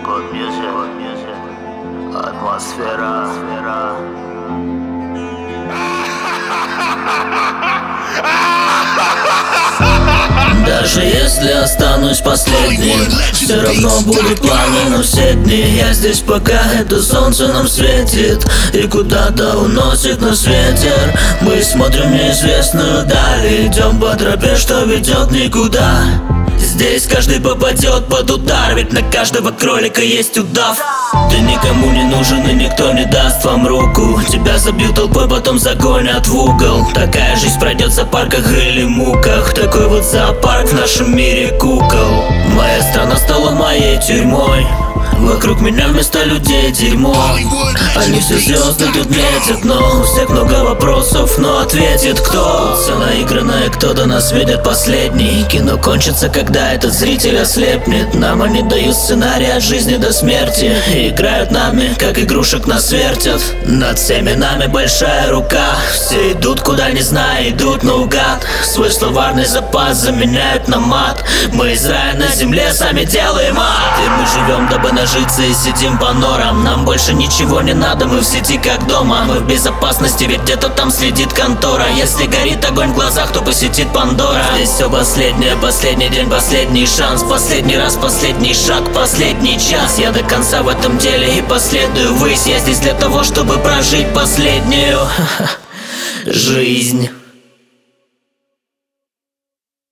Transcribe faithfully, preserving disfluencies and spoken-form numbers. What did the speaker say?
Good music, good music. Атмосфера, атмосфера. Даже если останусь последним, все равно буду пламенным все дни. Я здесь, пока это солнце нам светит и куда-то уносит нас ветер. Мы смотрим в неизвестную даль, идем по тропе, что ведет никуда. Здесь каждый попадет под удар, ведь на каждого кролика есть удав. Ты никому не нужен и никто не даст вам руку. Тебя забьют толпой, потом загонят в угол. Такая жизнь пройдет в зоопарках или муках. Такой вот зоопарк в нашем мире кукол. Моя страна стала моей тюрьмой. Вокруг меня вместо людей дерьмо. Они все звезды тут метят, но у всех много вопросов, но ответит кто? Все наигранное, кто до нас видит последний. Кино кончится, когда этот зритель ослепнет. Нам они дают сценарий от жизни до смерти и играют нами, как игрушек нас вертят. Над всеми нами большая рука. Все идут куда не зная, идут наугад. Свой словарный запас заменяют на мат. Мы из рая на земле сами делаем ад. И мы живем, дабы нажиться, и сидим по норам. Нам больше ничего не надо, мы в сети как дома. Мы в безопасности, ведь где-то там следит контора. Если горит огонь в глазах, то посетит Пандора. Здесь все последнее, последний день, последний шанс. Последний раз, последний шаг, последний час. Я до конца в этом деле и последую ввысь. Я здесь для того, чтобы прожить последнюю жизнь.